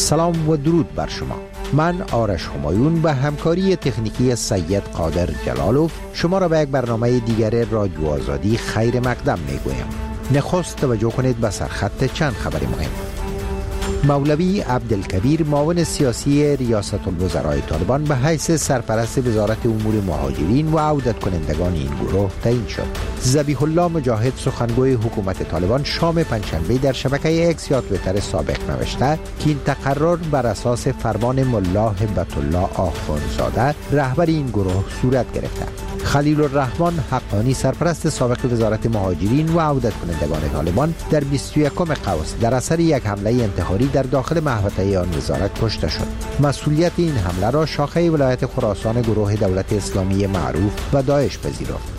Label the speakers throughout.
Speaker 1: سلام و درود بر شما. من آرش همایون به همکاری تکنیکی سید قادر جلالوف شما را به یک برنامه دیگر رادیو آزادی خیر مقدم میگویم. نخست توجه کنید به سرخط چند خبر مهم. مولوی عبدالکبیر معاون سیاسی ریاست الوزراء طالبان به حیث سرپرست وزارت امور مهاجرین و عودت کنندگان این گروه تعیین شد. ذبیح الله مجاهد سخنگوی حکومت طالبان شام پنجشنبه در شبکه اکس یا توییتر سابق نوشته که این تقرر بر اساس فرمان ملا هبت الله آخوندزاده رهبر این گروه صورت گرفته. خلیل الرحمن حقانی سرپرست سابق وزارت مهاجرین و عودت کنندگان طالبان در 21 قوس در اثر یک حمله انتحاری در داخل محوطه آن وزارت کشته شد. مسئولیت این حمله را شاخه ولایت خراسان گروه دولت اسلامی معروف و داعش پذیرفت.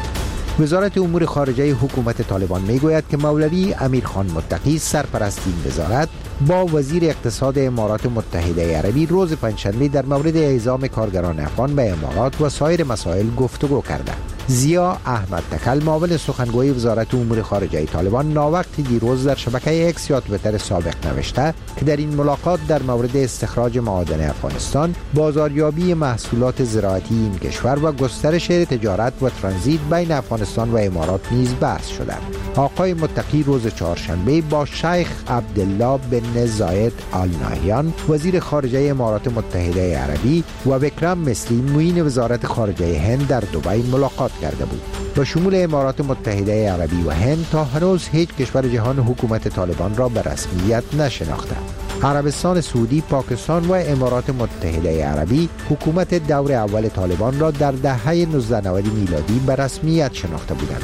Speaker 1: وزارت امور خارجه حکومت طالبان میگوید که مولوی امیرخان متقی سرپرست این وزارت با وزیر اقتصاد امارات متحده عربی روز پنجشنبه در مورد اعزام کارگران افغان به امارات و سایر مسائل گفتگو کرده. ضیا احمد تکل معاون سخنگوی وزارت امور خارجه طالبان ناوقت دیروز در شبکه اکس یا توییتر سابق نوشته که در این ملاقات در مورد استخراج معادن افغانستان، بازاریابی محصولات زراعتی این کشور و گسترش تجارت و ترانزیت بین افغانستان و امارات نیز بحث شده. آقای متقی روز چهارشنبه با شیخ عبدالله بن زاید آل نهیان وزیر خارجه امارات متحده عربی و وکرم مصری معین وزارت خارجه هند در دبی ملاقات کرده بود. با شمول امارات متحده عربی و هند تا هنوز هیچ کشور جهان حکومت طالبان را به رسمیت نشناخته. عربستان سعودی، پاکستان و امارات متحده عربی حکومت دور اول طالبان را در دهه 1990 میلادی به رسمیت شناخته بودند.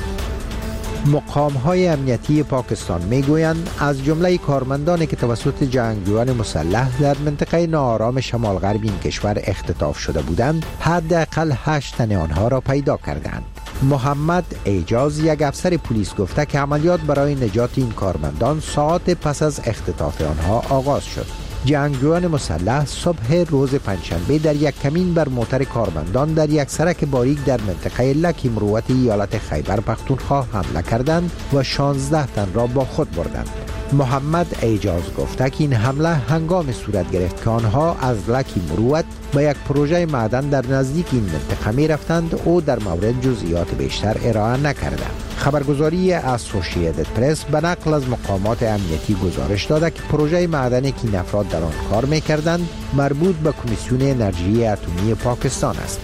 Speaker 1: مقام‌های امنیتی پاکستان میگویند از جمله کارمندانی که توسط جنگجویان مسلح در منطقه ناآرام شمال غرب این کشور اختطاف شده بودند، حداقل 8 تن آنها را پیدا کردند. محمد اعجاز یک افسر پلیس گفته که عملیات برای نجات این کارمندان ساعات پس از اختطاف آنها آغاز شد. جنگجویان مسلح صبح روز پنجشنبه در یک کمین بر موتر کارمندان در یک سرک باریک در منطقه لکی مروت ایالت خیبر پختونخوا حمله کردند و 16 تن را با خود بردند. محمد اعجاز گفته که این حمله هنگام صورت گرفت که آنها از لکی مروت به یک پروژه معدن در نزدیک این منطقه می رفتند او در مورد جزئیات بیشتر ارائه نکرده. خبرگزاری اسوسییتد پرس به نقل از مقامات امنیتی گزارش داده که پروژه معدنی که این افراد در آن کار می کردند مربوط به کمیسیون انرژی اتمی پاکستان است.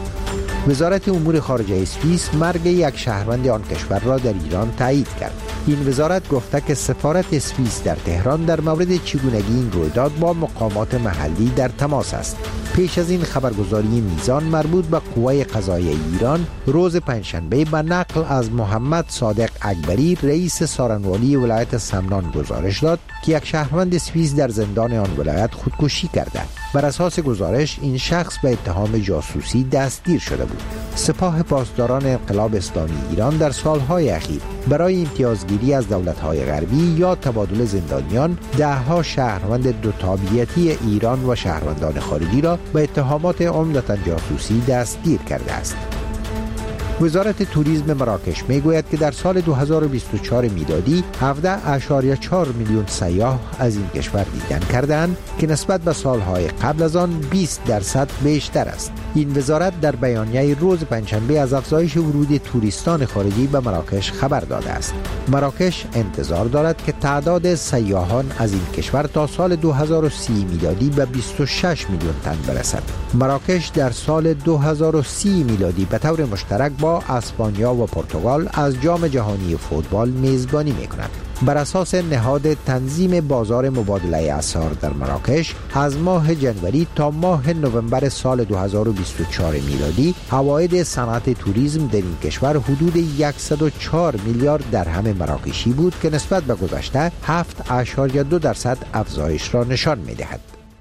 Speaker 1: وزارت امور خارجه سوئیس مرگ یک شهروند آن کشور را در ایران تایید کرد. این وزارت گفته که سفارت سوئیس در تهران در مورد چگونگی این رویداد با مقامات محلی در تماس است. پیش از این خبرگزاری میزان مربوط به قوه قضاییه ایران روز پنجشنبه به نقل از محمد صادق اکبری رئیس سارنوالی ولایت سمنان گزارش داد که یک شهروند سوئیس در زندان آن ولایت خودکشی کرده. بر اساس گزارش این شخص به اتهام جاسوسی دستگیر شده بود. سپاه پاسداران انقلاب اسلامی ایران در سالهای اخیر برای امتیازگیری از دولت‌های غربی یا تبادل زندانیان ده‌ها شهروند دو تابعیتی ایران و شهروندان خارجی را به اتهامات عمدتاً جاسوسی دستگیر کرده است. وزارت توریسم مراکش میگوید که در سال 2024 میلادی 17.4 میلیون سیاح از این کشور دیدن کردند که نسبت به سالهای قبل از آن 20% بیشتر است. این وزارت در بیانیه روز پنجشنبه از افزایش ورود توریستان خارجی به مراکش خبر داده است. مراکش انتظار دارد که تعداد سیاحان از این کشور تا سال 2030 میلادی به 26 میلیون تن برسد. مراکش در سال 2030 میلادی به طور مشترک با اسپانیا و پرتغال از جام جهانی فوتبال میزبانی می‌کند. بر اساس نهاد تنظیم بازار مبادله اسعار در مراکش از ماه جنوری تا ماه نوامبر سال 2024 میلادی عواید صنعت توریسم در این کشور حدود 104 میلیارد درهم مراکشی بود که نسبت به گذشته 7.2% افزایش را نشان می‌دهد.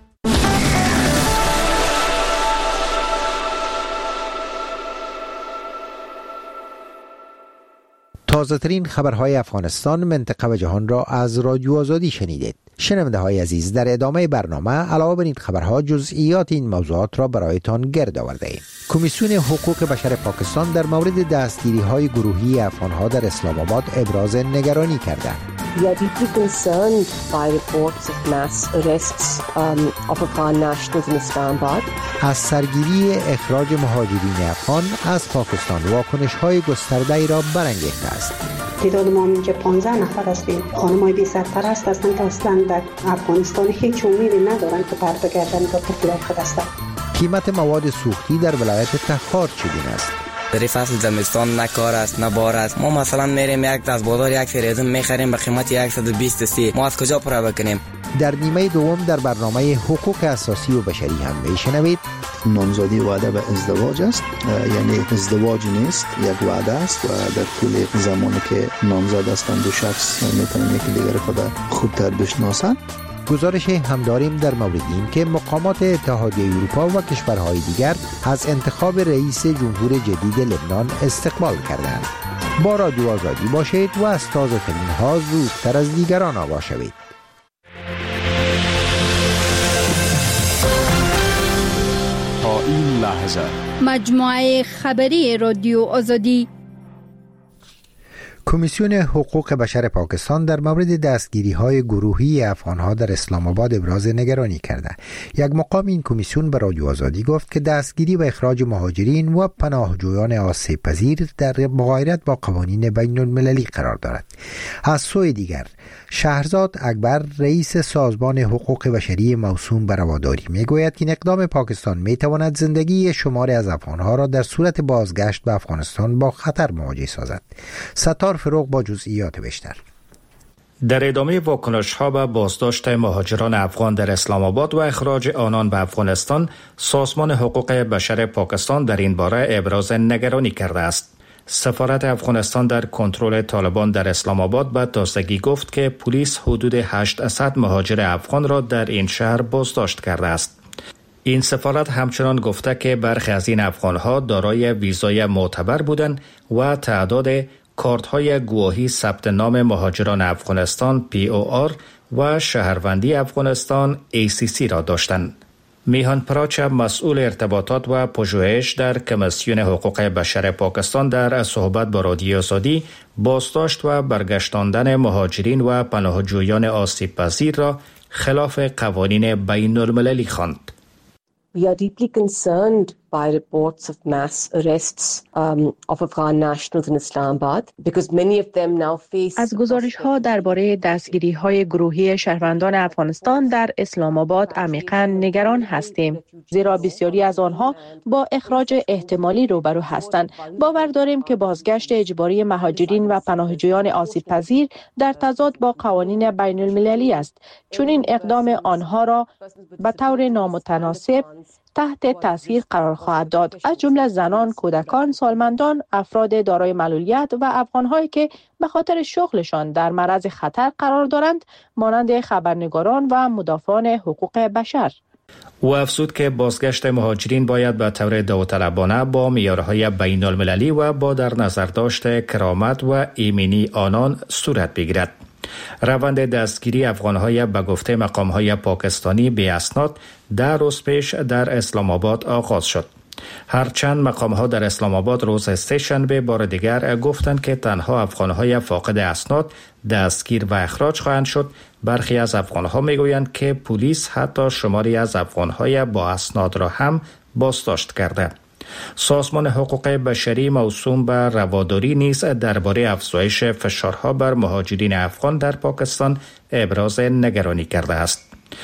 Speaker 1: تازه‌ترین خبرهای افغانستان، منطقه و جهان را از رادیو آزادی شنیدید. شنونده های عزیز، در ادامه برنامه علاوه بر این خبرها جزئیات این موضوعات را برایتان گرد آورده ایم. کمیسیون حقوق بشر پاکستان در مورد دستگیری های گروهی افغانها در اسلام آباد ابراز نگرانی کرده.
Speaker 2: We are deeply concerned by reports of mass arrests of Afghan nationals in Islamabad.
Speaker 1: از سرگیری اخراج مهاجرین افغان از پاکستان واکنش‌های گسترده‌ای را برانگیخته است.
Speaker 3: تعداد ما اینجا 15 نفر هستیم. خانم‌های بی سرپرست هستند که اصلاً در افغانستان هیچ امیدی ندارند که برگردن به طفلای خود هستند.
Speaker 1: قیمت مواد سوختی در ولایت تخار چگونه است؟
Speaker 4: در فصل زمستان نه کار است نه بار است. ما مثلا میریم از بازار یک فریزن میخریم به قیمت 123. ما از کجا پورا بکنیم؟
Speaker 1: در نیمه دوم در برنامه حقوق اساسی و بشری هم میشنوید
Speaker 5: نامزدی وعده به ازدواج است، یعنی ازدواج نیست، یک وعده است و در طول زمانی که نامزد هستند دو شخص میتونن یکی دیگر خود خوبتر بشناسند.
Speaker 1: گزارش هم داریم در مورد این که مقامات اتحادیه اروپا و کشورهای دیگر از انتخاب رئیس جمهور جدید لبنان استقبال کردند. با رادیو آزادی باشید و از تازه ترین ها زودتر از دیگران آگاه شوید.
Speaker 6: تا این لحظه
Speaker 7: مجموعه خبری رادیو آزادی.
Speaker 1: کمیسیون حقوق بشر پاکستان در مورد دستگیری‌های گروهی افغان‌ها در اسلام آباد ابراز نگرانی کرده. یک مقام این کمیسیون به رادیو آزادی گفت که دستگیری و اخراج مهاجرین و پناهجویان آسیب پذیر در مغایرت با قوانین بین المللی قرار دارد. از سوی دیگر شهرزاد اکبر رئیس سازمان حقوق بشری موسوم به رواداری میگوید که این اقدام پاکستان میتواند زندگی شماری از افغان‌ها را در صورت بازگشت به افغانستان با خطر مواجه سازد. ستار فروغ با جزئیات بیشتر.
Speaker 8: در ادامه واکنش‌ها به بازداشت مهاجران افغان در اسلام آباد و اخراج آنان به افغانستان، سازمان حقوق بشر پاکستان در این باره ابراز نگرانی کرده است. سفارت افغانستان در کنترل طالبان در اسلام آباد به تازگی گفت که پلیس حدود 800 مهاجر افغان را در این شهر بازداشت کرده است. این سفارت همچنان گفته که برخی از این افغان‌ها دارای ویزای معتبر بودند و تعداد کارت‌های گواهی ثبت نام مهاجران افغانستان POR و شهروندی افغانستان ACC را داشتند. میهان پراچه مسئول ارتباطات و پژوهش در کمیسیون حقوق بشر پاکستان در صحبت با رادیو آزادی بازداشت و برگشتاندن مهاجرین و پناهجویان آسیب پذیر را خلاف قوانین بین المللی خواند.
Speaker 2: We are deeply concerned by reports of mass arrests of Afghan nationals in Islamabad because many of them now face.
Speaker 9: از گزارش‌ها درباره دستگیری‌های گروهی شهروندان افغانستان در اسلام آباد عمیقاً نگران هستیم، زیرا بسیاری از آنها با اخراج احتمالی روبرو هستند. باور داریم که بازگشت اجباری مهاجرین و پناهجویان آسیب‌پذیر در تضاد با قوانین بین المللی است، چون این اقدام آنها را به طور نامتناسب تحت تاثیر قرار خواهد داد، از جمله زنان، کودکان، سالمندان، افراد دارای معلولیت و افغان‌هایی که به خاطر شغلشان در معرض خطر قرار دارند، مانند خبرنگاران و مدافعان حقوق بشر.
Speaker 8: او افزود که بازگشت مهاجرین باید به طور داوطلبانه با معیارهای بین المللی و با در نظر داشت کرامت و ایمنی آنان صورت بگیرد. روند دستگیری افغان‌های به گفته مقام‌های پاکستانی به اسناد 10 روز پیش در اسلام آباد آغاز شد. هرچند مقام‌ها در اسلام آباد روز سه‌شنبه بار دیگر گفتند که تنها افغان‌های فاقد اسناد دستگیر و اخراج خواهند شد، برخی از افغان‌ها میگویند که پلیس حتی شماری از افغان‌های با اسناد را هم بازداشت کرده. سازمان حقوق بشری موسوم به رواداری نیز درباره افزایش فشارها بر مهاجرین افغان در پاکستان ابراز نگرانی کرده است.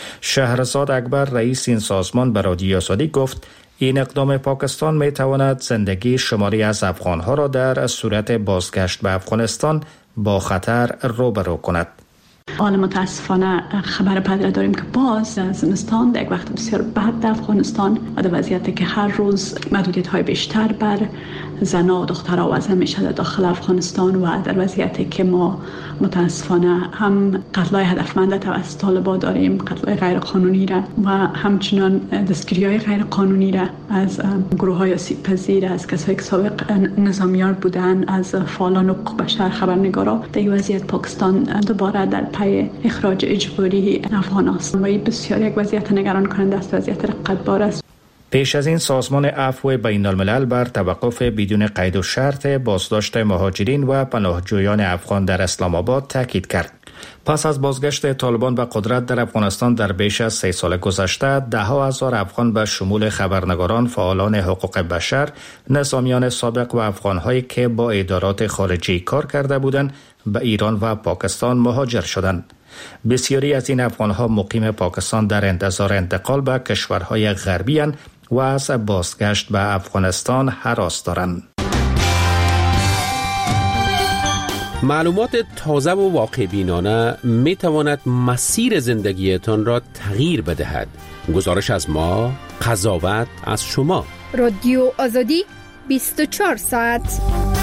Speaker 8: شهرزاد اکبر رئیس این سازمان به رادیو آزادی گفت این اقدام پاکستان می تواند زندگی شماری از افغانها را در صورت بازگشت به افغانستان با خطر روبرو کند.
Speaker 10: حالا متاسفانه خبر بد داریم که باز زمستان در یک وقت بسیار بد در افغانستان و در وضعیتی که هر روز محدودیت‌های بیشتر بر زنان و دخترها وضع میشه در داخل افغانستان و در وضعیتی که ما متاسفانه هم قتل‌های هدفمند توسط طالبان داریم، قتل‌های غیر قانونی را و همچنان دستگیری‌های غیر قانونی را از گروه‌های آسیب‌پذیر، از کسایی که سابق نظامیان بودند، از فعالان حقوق بشر، خبرنگارا. در این وضعیت پاکستان دوباره در پی اخراج اجباری افغان است و این بسیار یک وضعیت نگران کننده است، وضعیت رقتبار است.
Speaker 8: پیش از این سازمان عفو بین الملل بر توقف بدون قید و شرط بازداشت مهاجرین و پناهجویان افغان در اسلام آباد تاکید کرد. پس از بازگشت طالبان به قدرت در افغانستان در بیش از 3 سال گذشته، ده‌ها هزار افغان به شمول خبرنگاران، فعالان حقوق بشر، نظامیان سابق و افغان‌هایی که با ادارات خارجی کار کرده بودند به ایران و پاکستان مهاجر شدند. بسیاری از این افغان‌ها مقیم پاکستان در انتظار انتقال به کشورهای غربی اند و از بازگشت به افغانستان هراس دارند.
Speaker 11: معلومات تازه و واقع بینانه می تواند مسیر زندگیتان را تغییر بدهد. گزارش از ما، قضاوت از شما.
Speaker 7: رادیو آزادی 24 ساعت.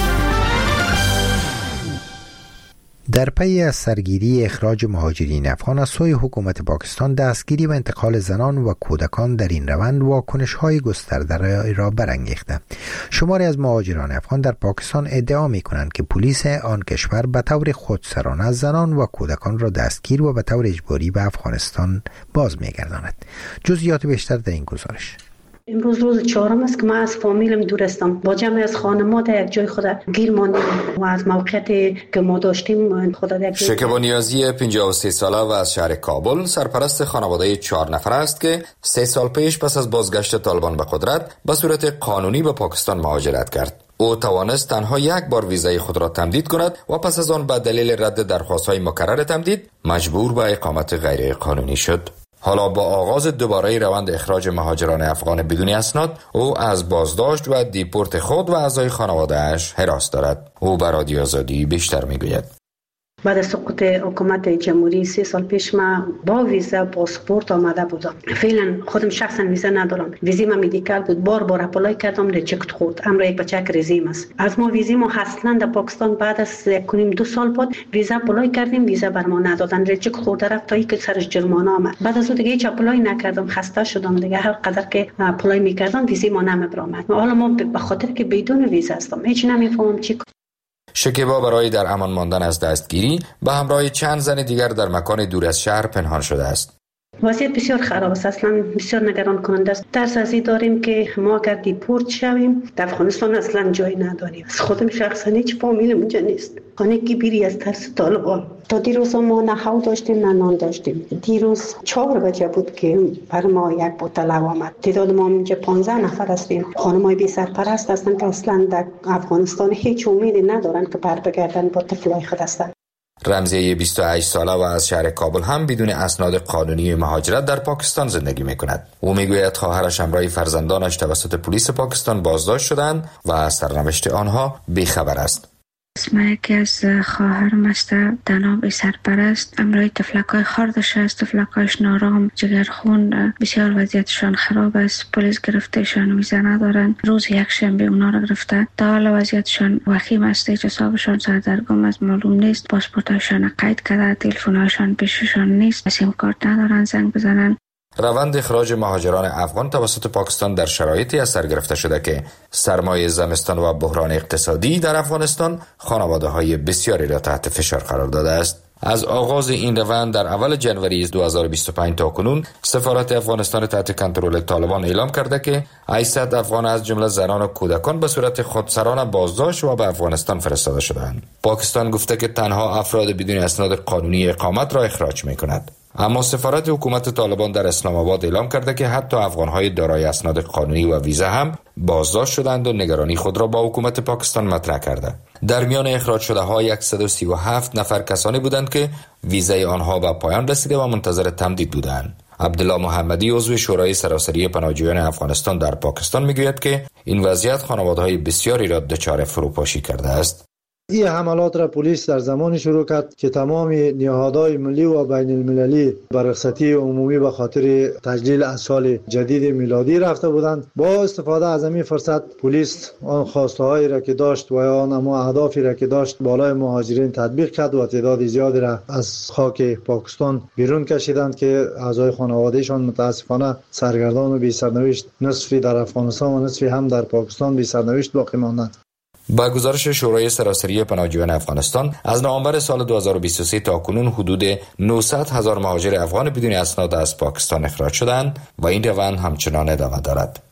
Speaker 1: در پی از سرگیری اخراج مهاجرین افغان از سوی حکومت پاکستان، دستگیری و انتقال زنان و کودکان در این روند واکنش‌های گسترده را برانگیخته. شماری از مهاجران افغان در پاکستان ادعا می‌کنند که پلیس آن کشور به طور خودسرانه زنان و کودکان را دستگیر و به طور اجباری به افغانستان باز می‌گرداند. جزئیات بیشتر در این گزارش.
Speaker 3: امروز روز 4 است که من از فامیلم دور هستم. با جمع از خانواده یک جای خود گیر ماندیم و از موقعیتی که ما داشتیم خود یک
Speaker 12: شکیبا نیازی 53 ساله و از شهر کابل سرپرست خانواده 4 نفر است که 3 سال پیش پس از بازگشت طالبان به قدرت به صورت قانونی به پاکستان مهاجرت کرد. او توانست تنها یک بار ویزای خود را تمدید کند و پس از آن به دلیل رد درخواست‌های مکرر تمدید مجبور به اقامت غیر قانونی شد. حالا با آغاز دوباره روند اخراج مهاجران افغان بدون اسناد، او از بازداشت و دیپورت خود و اعضای خانواده‌اش هراس دارد. او به رادیو آزادی بیشتر میگوید.
Speaker 3: بعد از سقوط حکومت جمهوری 3 سال پیش من با ویزا پاسپورت آمده بودم. فعلا خودم شخصا ویزا ندارم. ویزا مدیکال بود، بار اپلای کردم، ریجکت خورد. امر یک بچه رزیم است. از ما ویزا ما اصلا در پاکستان بعد از 1.5-2 سال بعد ویزا اپلای کردیم، ویزا بر ما ندادن، ریجکت خورد رفت تا اینکه سرش جرمانه آمد. بعد از اون دیگه هیچ اپلای نکردم، خسته شدم دیگه. هر قدر که اپلای میکردم ویزا ما نمیبرامد. حالا ما به خاطر که بدون ویزا هستم هیچ نمیفهمم چی.
Speaker 12: شکیبا برای در امان ماندن از دستگیری به همراه چند زن دیگر در مکان دور از شهر پنهان شده است.
Speaker 3: وضعیت بسیار خراب است، اصلا بسیار نگران کننده است. ترس از این داریم که ما اگر دیپورت شویم در افغانستان اصلا جایی نداریم. از خودم شخصا هیچ فامیل اونجا نیست. خانه کی بیری از ترس طالبان. تا دیروز ما نه هوا داشتیم نه نان داشتیم. دیروز 4 بجه بود که بر ما یک بوتل هوا آمد. تعداد ما اینجا 15 نفر هستیم. خانم‌های بی سرپرست هستند که اصلا در افغانستان هیچ امیدی ندارن که برگردن با طفلای خود هستند.
Speaker 12: رمزیه 28 ساله و از شهر کابل هم بدون اسناد قانونی مهاجرت در پاکستان زندگی می‌کند. او میگوید خواهرش همراه فرزندانش توسط پلیس پاکستان بازداشت شدند و از سرنوشت آنها بیخبر است.
Speaker 13: اسم یکی از خواهرم است، دناب سرپرست، امروی تفلکای خاردش است، تفلکایش نارام، جگرخون، بسیار وضعیتشان خراب است. پلیس گرفتهشان، ویزا ندارن. روز یک شنبه اونا را گرفته. تا حالا وضعیتشان وخیم است، هیچ حسابشان سردرگم است، معلوم نیست. پاسپورتشان قید کرده، تلفن‌هاشان پیششان نیست، سیم کارت ندارن زنگ بزنن.
Speaker 12: روند اخراج مهاجران افغان توسط پاکستان در شرایطی از سر گرفته شده که سرمایه زمستان و بحران اقتصادی در افغانستان خانواده‌های بسیاری را تحت فشار قرار داده است. از آغاز این روند در اول جنوری 2025 تا کنون سفارت افغانستان تحت کنترل طالبان اعلام کرده که 800 افغان از جمله زنان و کودکان به صورت خودسرانه بازداشت و به افغانستان فرستاده شدند. پاکستان گفته که تنها افراد بدون اسناد قانونی اقامت را اخراج می‌کند. اما سفارت حکومت طالبان در اسلام آباد اعلام کرده که حتی افغان‌های دارای اسناد قانونی و ویزا هم بازداشت شدند و نگرانی خود را با حکومت پاکستان مطرح کرده. در میان اخراج شده ها 137 نفر کسانی بودند که ویزای آنها به پایان رسیده و منتظر تمدید بودند. عبدالله محمدی عضو شورای سراسری پناهجویان افغانستان در پاکستان میگوید که این وضعیت خانواده‌های بسیاری را دچار فروپاشی کرده است.
Speaker 14: این حملات را پلیس در زمانی شروع کرد که تمام نهادهای ملی و بین المللی به رخصتی عمومی به خاطر تجلیل از سال جدید میلادی رفته بودند. با استفاده از این فرصت پلیس آن خواسته هایی را که داشت و آن اهدافی را که داشت بالای مهاجرین تطبیق کرد و تعداد زیادی را از خاک پاکستان بیرون کشیدند که اعضای خانوادهشان متاسفانه سرگردان و بی سرنوشت، نصفی در افغانستان و نصفی هم در پاکستان بی سرنوشت باقی ماندند.
Speaker 12: با گزارش شورای سراسری پناهجویان افغانستان از نوامبر سال 2023 تا کنون حدود 900,000 مهاجر افغان بدون اسناد از پاکستان اخراج شدند و این روند همچنان ادامه دارد.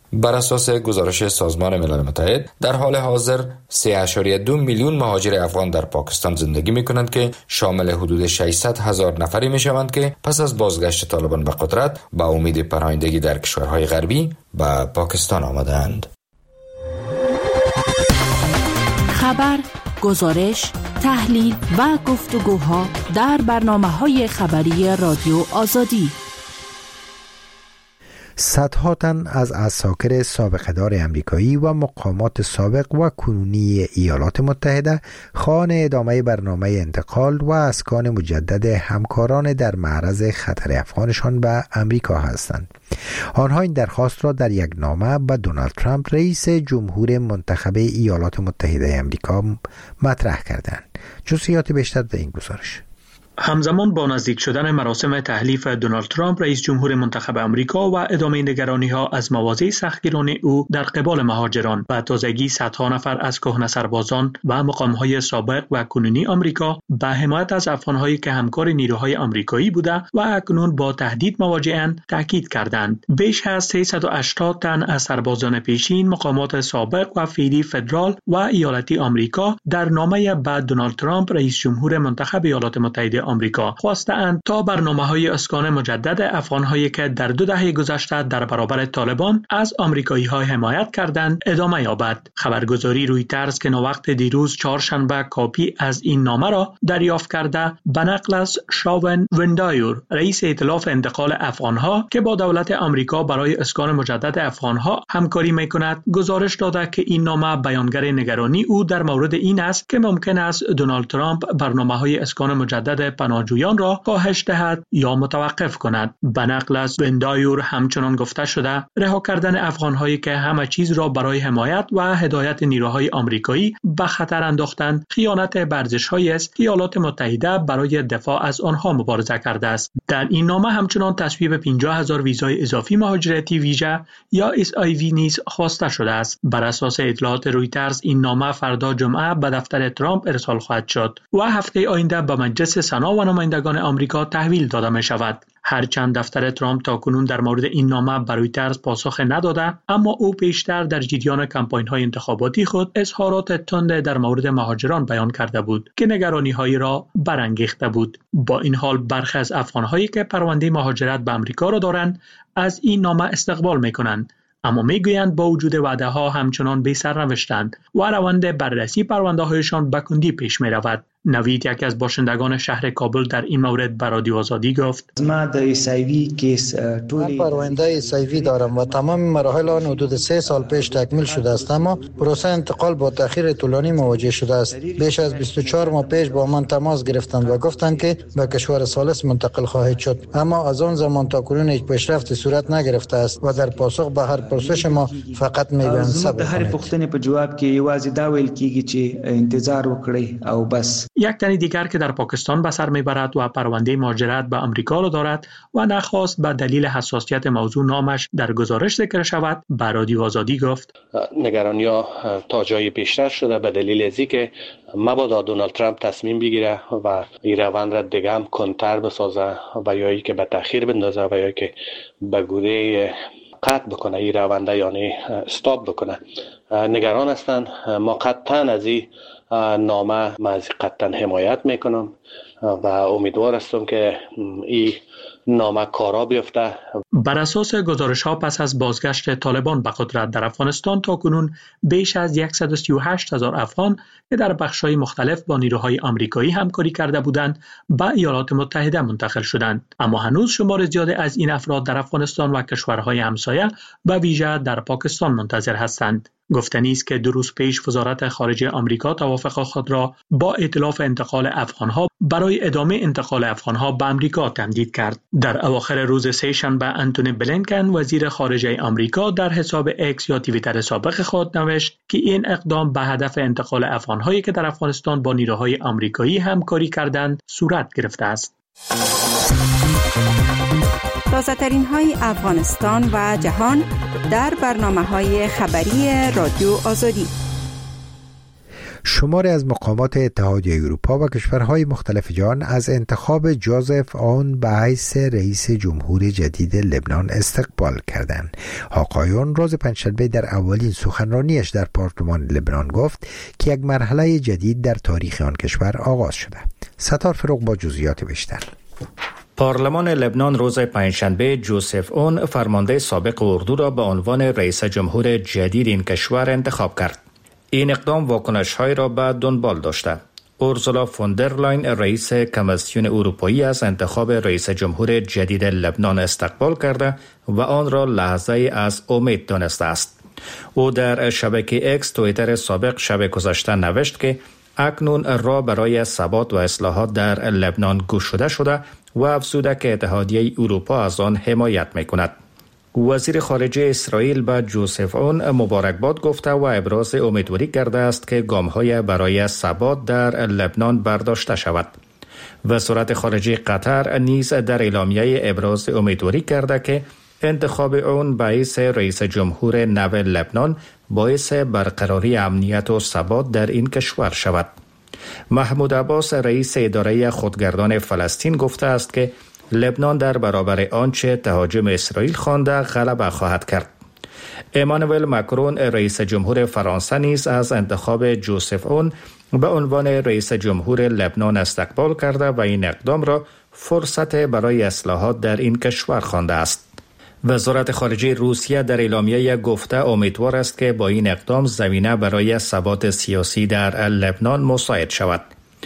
Speaker 12: بر اساس گزارش سازمان ملل متحد در حال حاضر 3.2 میلیون مهاجر افغان در پاکستان زندگی می‌کنند که شامل حدود 600,000 نفری می‌شوند که پس از بازگشت طالبان به قدرت با امید پناهندگی در کشورهای غربی به پاکستان آمدند.
Speaker 15: خبر، گزارش، تحلیل و گفتگوها در برنامه‌های خبری رادیو آزادی.
Speaker 1: صدها تن از عساکر سابقه‌دار امریکایی و مقامات سابق و کنونی ایالات متحده خواهان ادامه برنامه انتقال و اسکان مجدد همکاران در معرض خطر افغانشان به امریکا هستند. آنها این درخواست را در یک نامه به دونالد ترامپ رئیس جمهور منتخب ایالات متحده امریکا مطرح کردند. جزئیات بیشتر در این گزارش.
Speaker 16: همزمان با نزدیک شدن مراسم تحلیف دونالد ترامپ رئیس جمهور منتخب امریکا و ادامه نگرانی‌ها از مواضع سختگیرانه او در قبال مهاجران و تازگی صدها نفر از کهنه سربازان و مقام‌های سابق و کنونی آمریکا به حمایت از افغان‌هایی که همکار نیروهای آمریکایی بوده و اکنون با تهدید مواجه‌اند تاکید کردند. بیش از 380 تن از سربازان پیشین، مقامات سابق و فعلی فدرال و ایالتی آمریکا در نامه به دونالد ترامپ رئیس جمهور منتخب ایالات متحده آمریکا خواستند تا برنامه‌های اسکان مجدد افغان‌هایی که در 2 دهه گذشته در برابر طالبان از آمریکایی‌ها حمایت کردند ادامه یابد. خبرگزاری رویترز که نووقت دیروز چهارشنبه کاپی از این نامه را دریافت کرده به نقل از شاون وندایور رئیس ائتلاف انتقال افغان‌ها که با دولت آمریکا برای اسکان مجدد افغان‌ها همکاری می‌کند گزارش داده که این نامه بیانگر نگرانی او در مورد این است که ممکن است دونالد ترامپ برنامه‌های اسکان مجدد پناهجویان را کاهش دهد یا متوقف کند. به نقل از وندایور همچنان گفته شده رها کردن افغان‌هایی که همه چیز را برای حمایت و هدایت نیروهای آمریکایی به خطر انداختند خیانت به ارزش‌هایی است که ایالات متحده برای دفاع از آنها مبارزه کرده است. در این نامه همچنان تصویب 50,000 ویزای اضافی مهاجرتی ویژه یا SIV نیز خواسته شده است. بر اساس اطلاعات رویترز این نامه فردا جمعه به دفتر ترامپ ارسال خواهد شد و هفته آینده به مجلس سنا و نمایندگان آمریکا تحویل داده می شود. هرچند دفتر ترامپ تاکنون در مورد این نامه به رویترز پاسخ نداده، اما او پیشتر در جریان کمپاین‌های انتخاباتی خود اظهارات تند در مورد مهاجران بیان کرده بود که نگرانی‌هایی را برانگیخته بود. با این حال برخی از افغان‌هایی که پرونده مهاجرت به آمریکا را دارند از این نامه استقبال می‌کنند، اما میگویند با وجود وعده‌ها همچنان بی سرنوشتند و روند بررسی پرونده‌هایشان به کندی پیش می‌رود. نوید یکی از باشندگان شهر کابل در این مورد به رادیو آزادی گفت:
Speaker 17: من پرونده SIV دارم و تمام مراحل آن حدود 3 سال پیش تکمیل شده است، اما پروسه انتقال با تأخیر طولانی مواجه شده است. بیش از 24 ماه پیش با من تماس گرفتند و گفتند که به کشور ثالث منتقل خواهید شد، اما از آن زمان تا کنون هیچ پیشرفتی صورت نگرفته است و در پاسخ به هر پرسش ما فقط میگویند صبر کنید. هر پوښتنې په جواب کې یوازې دا ویل کیږي چې انتظار وکړئ او بس.
Speaker 16: یک تن دیگر که در پاکستان به سر میبرد و پرونده مهاجرت به آمریکا را دارد و نخواست به دلیل حساسیت موضوع نامش در گزارش ذکر شود به رادیو آزادی گفت:
Speaker 18: نگرانی‌ها تا جای بیشتر شده به دلیل از اینکه مبادا دونالد ترامپ تصمیم بگیره و این روند را دیگه هم کنتر بسازه و یا اینکه به تأخیر بندازه و یا اینکه به گونه قطع بکنه این رونده، یعنی استاپ بکنه. نگران هستند. ما قطعا از این نامه قطعا حمایت میکنم و امیدوار هستم که این نامه کارا بیفته.
Speaker 16: بر اساس گزارش‌ها پس از بازگشت طالبان به قدرت در افغانستان تاکنون بیش از 138,000 افغان که در بخش‌های مختلف با نیروهای آمریکایی همکاری کرده بودند به ایالات متحده منتقل شدند، اما هنوز شمار زیادی از این افراد در افغانستان و کشورهای همسایه به ویژه در پاکستان منتظر هستند. گفتنی است که 2 روز پیش وزارت خارجه آمریکا توافق خود را با ائتلاف انتقال افغانها برای ادامه انتقال افغانها به آمریکا تمدید کرد. در اواخر روز سه‌شنبه انتونی بلینکن وزیر خارجه آمریکا در حساب اکس یا توییتر سابق خود نوشت که این اقدام به هدف انتقال افغانهایی که در افغانستان با نیروهای آمریکایی همکاری کردند صورت گرفته است.
Speaker 19: تازه‌ترین های افغانستان و جهان در برنامه‌های خبری رادیو آزادی.
Speaker 1: شماری از مقامات اتحادیه اروپا و کشورهای مختلف جهان از انتخاب جوزف اون به حیث رئیس جمهور جدید لبنان استقبال کردند. آقای اون روز پنجشنبه در اولین سخنرانیش در پارلمان لبنان گفت که یک مرحله جدید در تاریخ آن کشور آغاز شده. ستار فروغ با جزئیات بیشتر.
Speaker 8: پارلمان لبنان روز پنجشنبه جوزف اون فرمانده سابق اردو را به عنوان رئیس جمهور جدید این کشور انتخاب کرد. این اقدام واکنش‌های را به دنبال داشته. اورسولا فون در لاین رئیس کمیسیون اروپایی از انتخاب رئیس جمهور جدید لبنان استقبال کرده و آن را لحظه از امید دانسته است. او در شبکه اکس توییتر سابق شب گذشته نوشت که اکنون راه برای ثبات و اصلاحات در لبنان گشوده شده و افزوده که اتحادیه اروپا از آن حمایت می‌کند. وزیر خارجه اسرائیل به جوزف اون مبارکباد گفته و ابراز امیدواری کرده است که گام‌های برای ثبات در لبنان برداشته شود. وزارت خارجه قطر نیز در اعلامیه ابراز امیدواری کرده که انتخاب اون به حیث رئیس جمهور نو لبنان باعث برقراری امنیت و ثبات در این کشور شود. محمود عباس رئیس اداره خودگردان فلسطین گفته است که لبنان در برابر آنچه تهاجم اسرائیل خوانده غلبه خواهد کرد. امانوئل ماکرون رئیس جمهور فرانسه نیز از انتخاب جوزف اون به عنوان رئیس جمهور لبنان استقبال کرده و این اقدام را فرصت برای اصلاحات در این کشور خوانده است. وزارت خارجه روسیه در اعلامیه گفته امیدوار است که با این اقدام زمینه برای ثبات سیاسی در لبنان مساعد شود.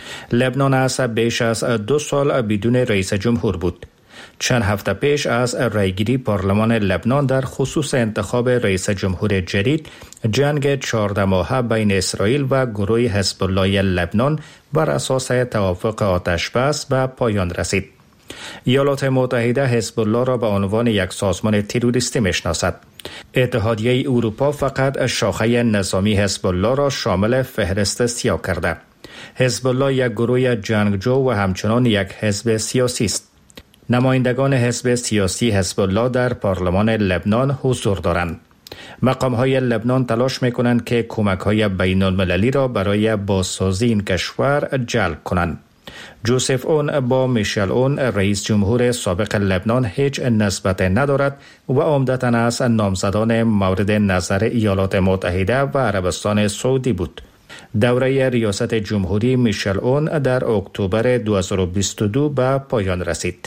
Speaker 8: لبنان از بیش از 2 سال بدون رئیس جمهور بود. چند هفته پیش از رایگیری پارلمان لبنان در خصوص انتخاب رئیس جمهور جدید، جنگ 14 ماهه بین اسرائیل و گروه حزب الله لبنان بر اساس توافق آتشبس به پایان رسید. ایالات متحده حزب الله را به عنوان یک سازمان تروریستی میشناسد. اتحادیه اروپا فقط شاخه نظامی حزب الله را شامل فهرست سیاه کرده. حزب الله یک گروه جنگجو و همچنان یک حزب سیاسی است. نمایندگان حزب سیاسی حزب الله در پارلمان لبنان حضور دارند. مقام‌های لبنان تلاش می‌کنند که کمک‌های بین‌المللی را برای بازسازی این کشور جلب کنند. جوزف اون با میشل اون رئیس جمهور سابق لبنان هیچ نسبت ندارد و عمدتاً از نامزدان مورد نظر ایالات متحده و عربستان سعودی بود. دوره ریاست جمهوری میشل اون در اکتبر 2022 به پایان رسید.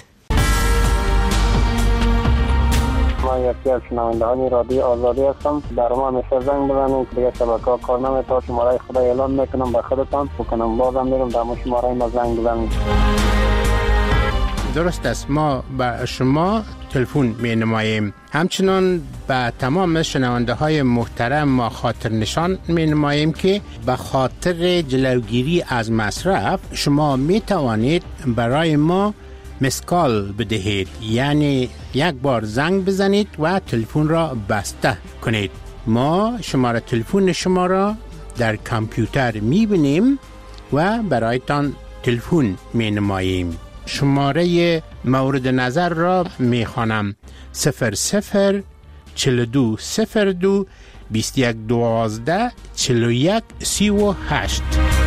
Speaker 20: من یکی از شنوندگان رادیو آزادی هستم. در ما همیشه زنگ بزنید که دیگه شبکه‌ها کار نمی‌کنه. شماره خدا اعلام میکنم به خودتان بکنم بازم میرم در شماره ما زنگ بزنید.
Speaker 21: درست است، ما به شما تلفن می‌نماییم. همچنان به تمام شنونده های محترم ما خاطر نشان می‌نماییم که به خاطر جلوگیری از مصرف شما می‌توانید برای ما مسکال بدهید، یعنی یک بار زنگ بزنید و تلفن را بسته کنید. ما شماره تلفن شما را در کامپیوتر می‌بینیم و برایتان تلفن می‌نماییم. شماره مورد نظر را می‌خوانم: 00 42 02 21 12 41 38.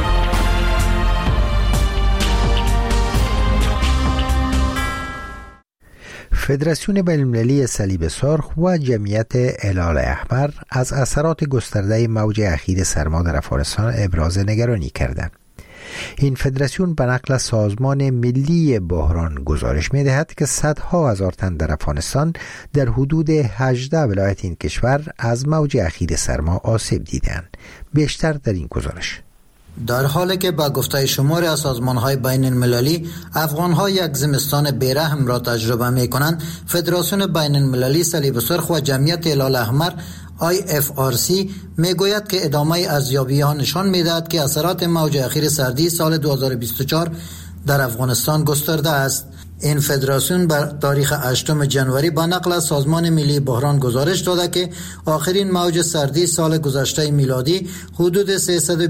Speaker 1: فدراسیون بین‌المللی صلیب سرخ و جمعیت هلال احمر از اثرات گسترده موج اخیر سرما در افغانستان ابراز نگرانی کردند. این فدراسیون به نقل سازمان ملی بحران گزارش می‌دهد که صدها هزار تن در افغانستان در حدود 18 ولایت این کشور از موج اخیر سرما آسیب دیدند. بیشتر در این گزارش.
Speaker 17: در حالی که با گفته شماری از سازمان‌های بین المللی افغان‌ها یک زمستان بیرحم را تجربه می‌کنند، فدراسیون بین المللی صلیب سرخ و جمعیت هلال احمر IFRC میگوید که ادامه ارزیابی‌ها نشان می‌دهد که اثرات موج اخیر سردی سال 2024 در افغانستان گسترده است. این فدراسیون بر تاریخ 8 جنوری با نقل از سازمان ملی بحران گزارش داده که آخرین موج سردی سال گذشته میلادی حدود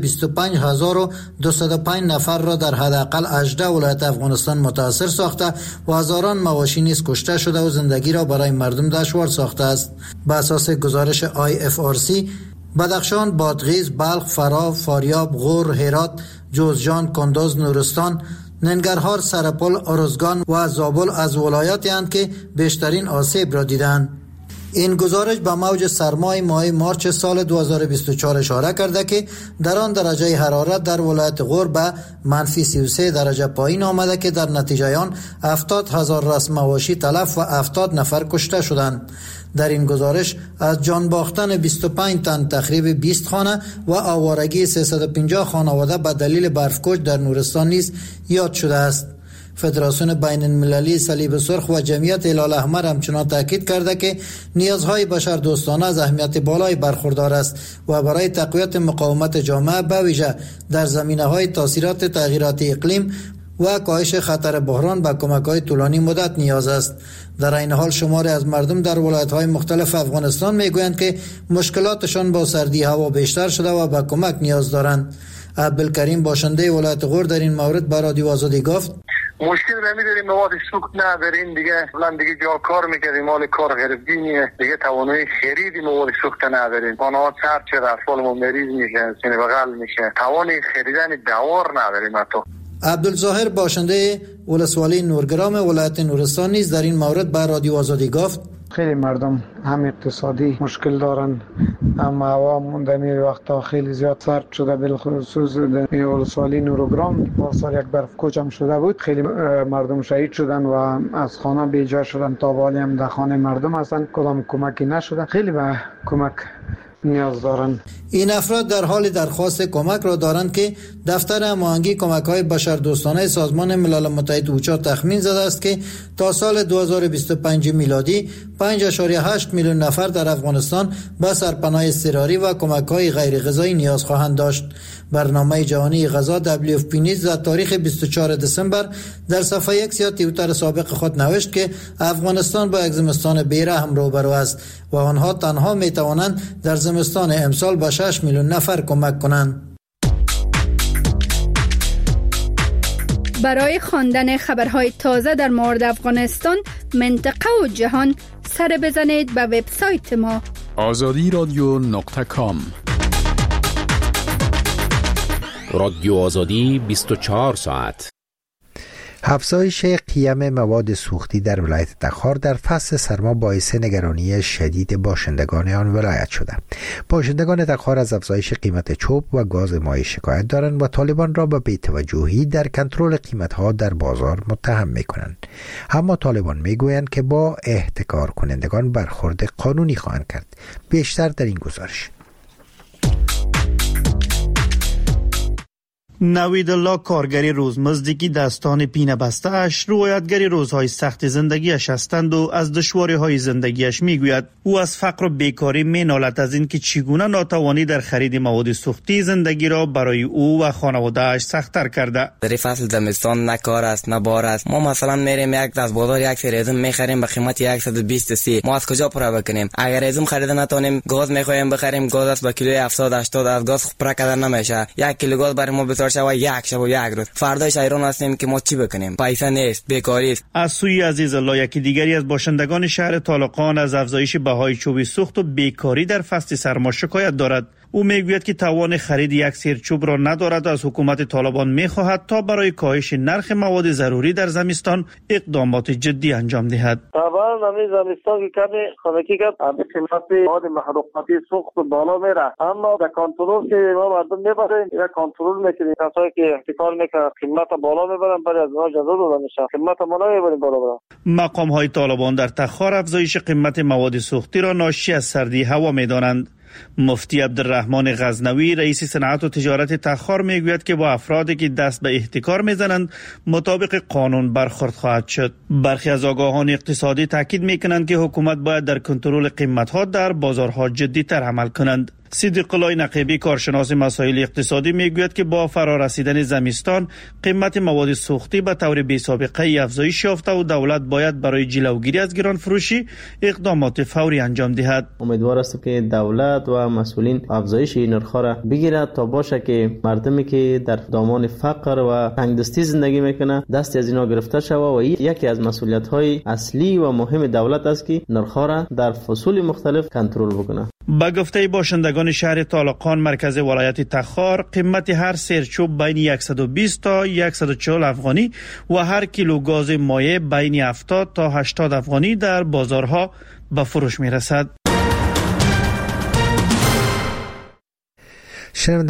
Speaker 17: 325,205 نفر را در حداقل 18 ولایت افغانستان متاثر ساخته و هزاران مواشی نیز کشته شده و زندگی را برای مردم دشوار ساخته است. بر اساس گزارش IFRC بدخشان، بادغیس، بلخ، فرا، فاریاب، غور، هرات، جوزجان، کندوز، نورستان، ننگرهار، سرپل، ارزگان و زابل از ولایاتی اند که بیشترین آسیب را دیدند. این گزارش به موج سرمای ماه مارچ سال 2024 اشاره کرده که در آن درجه حرارت در ولایت غور به -33 درجه پایین آمده که در نتیجه آن 70,000 رأس مواشی تلف و 70 نفر کشته شدند. در این گزارش از جان باختن 25 تن، تخریب 20 خانه و آوارگی 350 خانواده به دلیل برفکوش در نورستان نیز یاد شده است. فدراسیون بین المللی صلیب سرخ و جمعیت هلال احمر همچنان تاکید کرده که نیازهای بشردوستانه از اهمیت بالای برخوردار است و برای تقویت مقاومت جامعه به ویژه در زمینه‌های تاثیرات تغییرات اقلیم و کاهش خطر بحران به کمک‌های طولانی مدت نیاز است. در این حال شماری از مردم در ولایت‌های مختلف افغانستان میگویند که مشکلاتشان با سردی هوا بیشتر شده و به کمک نیاز دارند. عبدالکریم باشنده ولایت غور در این مورد به رادیو آزادی گفت:
Speaker 4: مشکل نمیداریم، مواد سوخت نداریم، دیگه جا کار میکردیم، مال کار غریبگینیه، دیگه توانایی خرید مواد سوخت نداریم، آنها سر چه رفالمون مریض میشه، سینه بغل میشه، توانی خریدن دوار نداریم. حتی
Speaker 17: عبدالظاهر باشنده ولسوالی نورگرام ولایت نورستان نیز در این مورد به رادیو آزادی گفت:
Speaker 22: خیلی مردم هم اقتصادی مشکل دارن، هم هوا موندنی وقتا خیلی زیاد سرد شده، بالخصوص در ولسوالی نورگرام پارسال یک برف کوچ هم شده بود، خیلی مردم شهید شدن و از خانه بیجا شدن، تا حالی هم در خانه مردم هستن، کدام کمکی نشده، خیلی به کمک نیاز دارند.
Speaker 17: این افراد در حال درخواست کمک را دارند که دفتر هماهنگی کمک‌های بشردوستانه سازمان ملل متحد اوچا تخمین زده است که تا سال 2025 میلادی 5.8 میلیون نفر در افغانستان به سرپناه اضطراری و کمک‌های غیر غذایی نیاز خواهند داشت. برنامه جهانی غذا WFP نیز در تاریخ 24 دسامبر در صفحه X یا توییتر سابق خود نوشت که افغانستان با یک زمستان بی‌رحم روبرو است و آنها تنها می‌توانند در زمستان امسال به 6 میلیون نفر کمک کنند.
Speaker 7: برای خواندن خبرهای تازه در مورد افغانستان، منطقه و جهان، سر بزنید به وبسایت ما
Speaker 6: azadiradyo.com.
Speaker 11: رادیو آزادی 24 ساعت.
Speaker 1: افزایش قیم مواد سوختی در ولایت تخار در فصل سرما باعث نگرانی شدید باشندگان آن ولایت شده. باشندگان تخار از افزایش قیمت چوب و گاز مایع شکایت دارند و طالبان را به بی‌توجهی در کنترل قیمت‌ها در بازار متهم می‌کنند. اما طالبان می‌گویند که با احتکار کنندگان برخورد قانونی خواهند کرد. بیشتر در این گزارش.
Speaker 23: نوید الله کارگری روزمزدی که دستان پینه بسته اش روایتگری روزهای سخت زندگیش هستند و از دشواری های زندگیش میگوید. او از فقر و بیکاری مینالد از این که چگونه ناتوانی در خرید مواد سوختی زندگی را برای او و خانواده اش سخت‌تر کرده.
Speaker 24: در فصل زمستان نه کار است نه بار است. ما مثلا میریم از بازار یک سری میخریم به قیمت 123. ما از کجا پره بکنیم؟ اگر ازم خرید نتونیم گاز میخوایم بخریم، گاز است به کیلو 70 80. از گاز پره کردن نمیشه. 1 کیلو گاز برای ما بسیار شب و یک روز فرداش ایران هستیم که ما چی بکنیم؟ پیسه نیست، بیکاری است.
Speaker 23: از سوی عزیز الله یکی دیگری از باشندگان شهر طالقان از افزایش بهای چوب سوخت و بیکاری در فصل سرما شکایت دارد. او میگوید که توان خرید یک سیر چوب را ندارد و از حکومت طالبان میخواهد تا برای کاهش نرخ مواد ضروری در زمستان اقدامات جدی انجام دهد.
Speaker 25: طبعا همین زمستان که کمی خنکی کرد، همین قیمت مواد محروقاتی سوخت بالا میره، اما در کنترل که ما مردم میبریم یا کنترل میکنیم، کسایی که احتکار میکنن قیمت بالا میبرن، برای از اونها جزا داده میشه، قیمت ما نمیبریم بالا برن.
Speaker 23: مقام های طالبان در تخار افزایش قیمت مواد سوختی را ناشی از سردی هوا میدانند. مفتی عبدالرحمن غزنوی رئیس صنعت و تجارت تخار میگوید که با افرادی که دست به احتکار میزنند مطابق قانون برخورد خواهد شد. برخی از آگاهان اقتصادی تاکید میکنند که حکومت باید در کنترل قیمت‌ها در بازارها جدی‌تر عمل کنند. صدیق الله نقیبی کارشناس مسائل اقتصادی میگوید که با فرارسیدن زمستان قیمت مواد سوختی به طور بی‌سابقه افزایش یافته و دولت باید برای جلوگیری از گران فروشی اقدامات فوری انجام دهد.
Speaker 26: امیدوار است که دولت و مسئولین افزایش این نرخ را بگیرد تا باشه که مردمی که در دامان فقر و تنگدستی زندگی میکنه دست از اینا گرفته شود و یکی از مسئولیت‌های اصلی و مهم دولت است که نرخ را در فصول مختلف کنترل بکنه.
Speaker 23: با گفته باشندگان باشندگان شهر طالقان مرکز ولایت تخار قیمت هر سیرچوب بین 120 تا 140 افغانی و هر کیلو گاز مایع بین 70 تا 80 افغانی در بازارها به فروش می رسد.